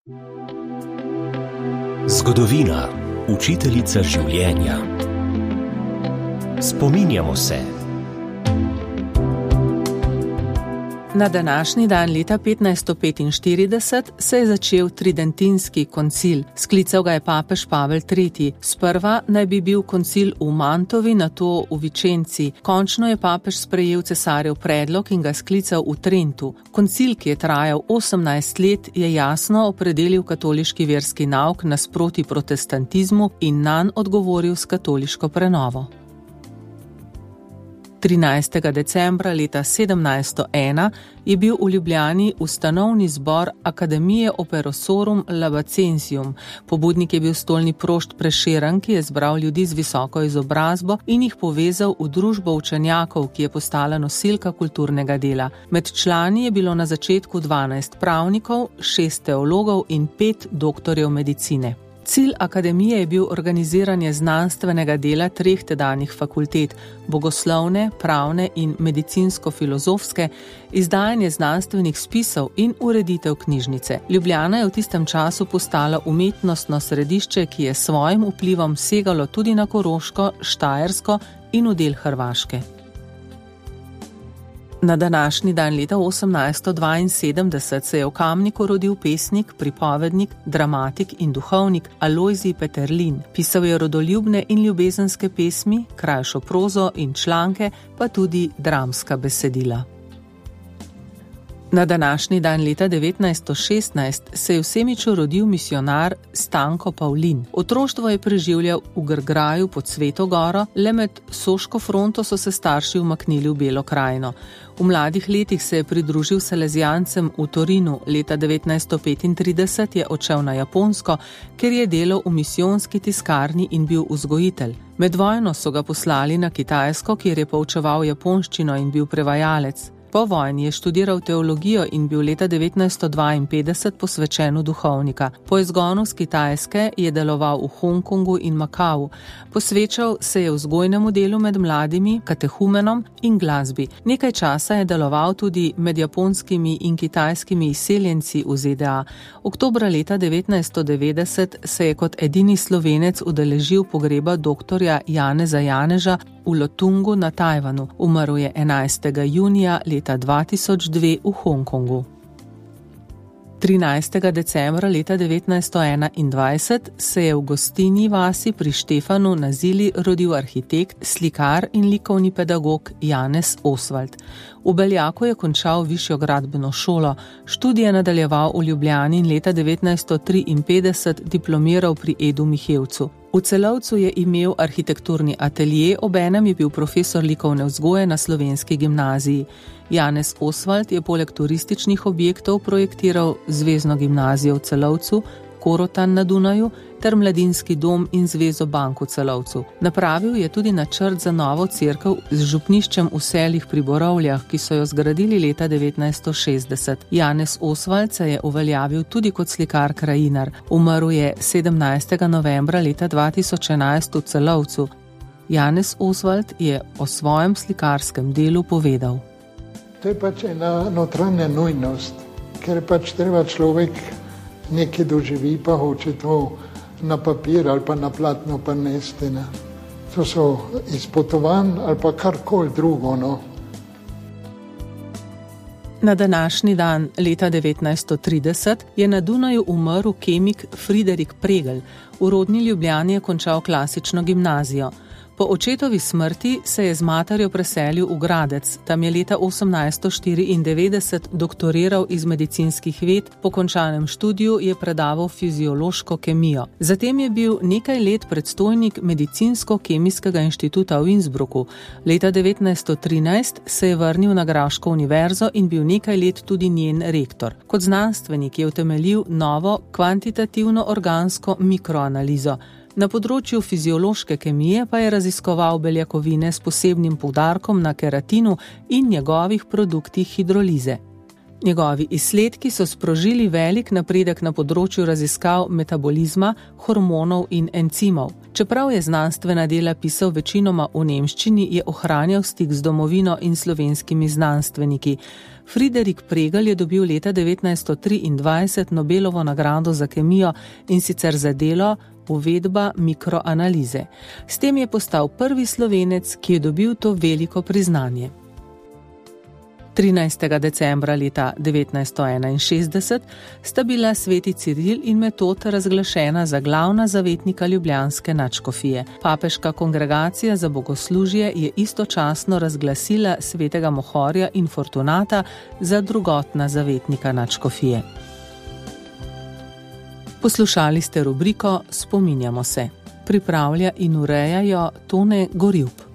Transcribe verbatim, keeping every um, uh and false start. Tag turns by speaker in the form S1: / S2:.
S1: Zgodovina, učiteljica življenja. Spominjamo se.
S2: Na današnji dan leta petnajststo petinštirideset se je začel Tridentinski koncil. Sklical ga je papež Pavel tretji. Sprva naj bi bil koncil v Mantovi, nato v Vičenci. Končno je papež sprejel cesarjev predlog in ga sklical v Trentu. Koncil, ki je trajal osemnajst let, je jasno opredelil katoliški verski nauk nasproti protestantizmu in nanj odgovoril s katoliško prenovo. trinajstega decembra leta sedemnajststo ena je bil v Ljubljani ustanovni zbor Academiae Operosorum Labacensium. Pobudnik je bil stolni prošt Prešeren, ki je zbral ljudi z visoko izobrazbo in jih povezal v družbo učenjakov, ki je postala nosilka kulturnega dela. Med člani je bilo na začetku dvanajst pravnikov, šest teologov in pet doktorjev medicine. Cilj akademije je bil organiziranje znanstvenega dela treh tedanjih fakultet, bogoslovne, pravne in medicinsko-filozofske, izdajanje znanstvenih spisov in ureditev knjižnice. Ljubljana je v tistem času postala umetnostno središče, ki je s svojim vplivom segalo tudi na Koroško, Štajersko in v del Hrvaške. Na današnji dan leta osemnajststo dvainsedemdeset se je v Kamniku rodil pesnik, pripovednik, dramatik in duhovnik Alojzij Peterlin. Pisal je rodoljubne in ljubezenske pesmi, krajšo prozo in članke, pa tudi dramska besedila. Na današnji dan leta devetnajststo šestnajst se je v Semiču rodil misijonar Stanko Pavlin. Otroštvo je preživljal v Grgraju pod Sveto goro, le med Soško fronto so se starši umaknili v Belo krajino. V mladih letih se je pridružil salezijancem v Torinu, leta devetnajststo petintrideset je odšel na Japonsko, ker je delal v misijonski tiskarni in bil vzgojitelj. Med vojno so ga poslali na Kitajsko, kjer je poučeval japonščino in bil prevajalec. Po vojni je študiral teologijo in bil leta devetnajststo dvainpetdeset posvečen v duhovnika. Po izgonu z Kitajske je deloval v Hongkongu in Makau. Posvečal se je vzgojnemu delu med mladimi, katehumenom in glasbi. Nekaj časa je deloval tudi med japonskimi in kitajskimi izseljenci v Z D A. Oktobra leta devetnajststo devetdeset se je kot edini Slovenec udeležil pogreba doktorja Janeza Janeža v Lotungu na Tajvanu. Umrl je enajstega junija leta dva tisoč dve v Hongkongu. trinajstega decembra leta devetnajststo enaindvajset se je v Gostinji vasi pri Štefanu na Zili rodil arhitekt, slikar in likovni pedagog Janez Osvald. V Beljaku je končal višjo gradbeno šolo, študije nadaljeval v Ljubljani in leta devetnajststo triinpetdeset diplomiral pri Edu Mihevcu. V Celovcu je imel arhitekturni atelje, obenem je bil profesor likovne vzgoje na Slovenski gimnaziji. Janez Osvald je poleg turističnih objektov projektiral Zvezno gimnazijo v Celovcu, Korotan na Dunaju ter Mladinski dom in Zvezo bank v Celovcu. Napravil je tudi načrt za novo cerkev z župniščem v Selih pri Borovljah, ki so jo zgradili leta devetnajststo šestdeset. Janez Osvald se je uveljavil tudi kot slikar krajinar. Umrl je sedemnajstega novembra leta dva tisoč enajst v Celovcu. Janez Osvald je o svojem slikarskem delu povedal.
S3: To je pač ena notranja nujnost, ker pač treba človek nekaj doživi, pa hoče to na papir ali pa na platno prenesti. To so izpotovanj ali pa karkoli drugo. No.
S2: Na današnji dan leta devetnajststo trideset je na Dunaju umrl kemik Friderik Pregl. V rodni Ljubljani je končal klasično gimnazijo. Po očetovi smrti se je z materjo preselil v Gradec. Tam je leta osemnajststo štiriindevetdeset doktoriral iz medicinskih ved, po končanem študiju je predaval fiziološko kemijo. Zatem je bil nekaj let predstojnik Medicinsko-kemijskega inštituta v Innsbrucku. Leta devetnajststo trinajst se je vrnil na Graško univerzo in bil nekaj let tudi njen rektor. Kot znanstvenik je utemeljil novo kvantitativno organsko mikroanalizo. Na področju fiziološke kemije pa je raziskoval beljakovine s posebnim poudarkom na keratinu in njegovih produktih hidrolize. Njegovi izsledki so sprožili velik napredek na področju raziskav metabolizma, hormonov in encimov. Čeprav je znanstvena dela pisal večinoma v nemščini, je ohranjal stik z domovino in slovenskimi znanstveniki. Friderik Pregl je dobil leta devetnajststo triindvajset Nobelovo nagrado za kemijo, in sicer za delo Uvedba mikroanalize. S tem je postal prvi Slovenec, ki je dobil to veliko priznanje. trinajstega decembra leta devetnajststo enainšestdeset sta bila sveti Ciril in Metod razglašena za glavna zavetnika ljubljanske nadškofije. Papeška kongregacija za bogoslužje je istočasno razglasila svetega Mohorja in Fortunata za drugotna zavetnika nadškofije. Poslušali ste rubriko Spominjamo se. Pripravlja in ureja jo Tone Gorjup.